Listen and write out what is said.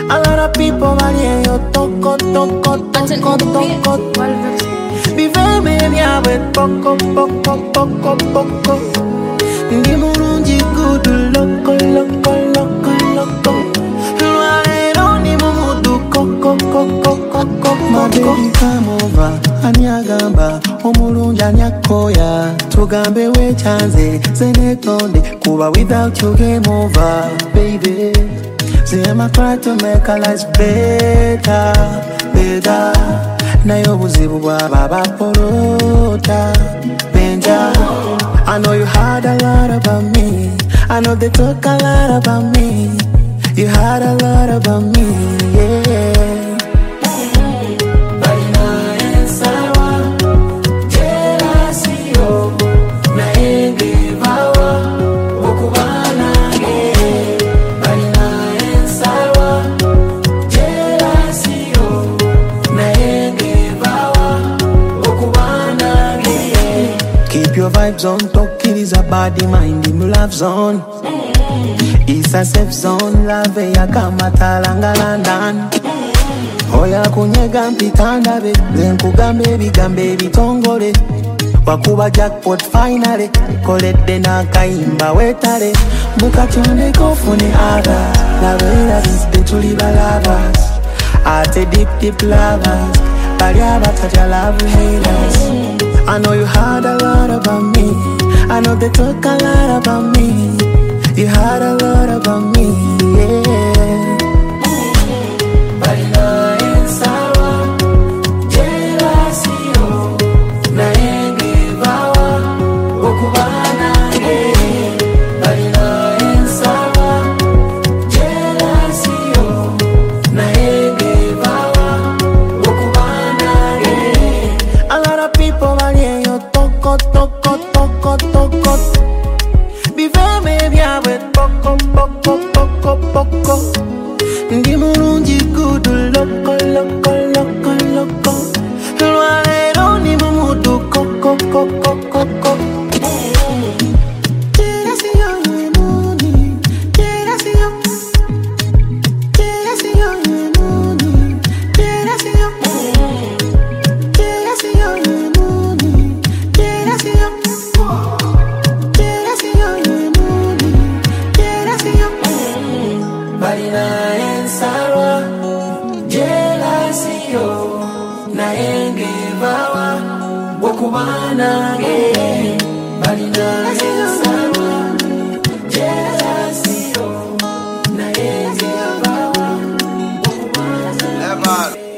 A lot of people money yo toko toko toko toko. Vive baby abe poco poco poco poco. Ndi murunji kudu loko loko loko loko. Lualero ni mumudu koko koko koko. My baby come over, anyagamba omulungi anyakoya. Tugambe we chanze zenetonde kuba without you game over, baby. See I try to make our lives better, better. Na yo buzibu bwa baba porota, benja. I know you heard a lot about me. I know they talk a lot about me. You heard a lot about me, yeah. Keep your vibes on, talk it is a body, mind in love zone. It's a safe zone, love ya kama talanga London. Oya kunyega mpitanda be, zenkugambe bigambe bitongole. Wakuba jackpot finally, kolede na kaimba wetale. Mukachone kofune others, lavera dispe tuliba lovers. Ate deep deep lovers, bariaba taja love haters. I know you heard a lot about me. I know they talk a lot about me. You heard a lot about me, yeah. Balina en sawa, jealousy yo. Na enge bawa, okubana ge. Balina en sawa, jealousy yo. Na enge bawa, okubana ge. A lot of people toko toko toko toko. Vive baby abe poco poco poco poco. Ndi murunji kudu loko loko loko loko. Lualero ni mumudu koko koko koko. Balina en sawa, jealousy yo. Na enge bawa, wakubana ge. Balina en sawa, jealousy yo. Na enge bawa, wakubana ge.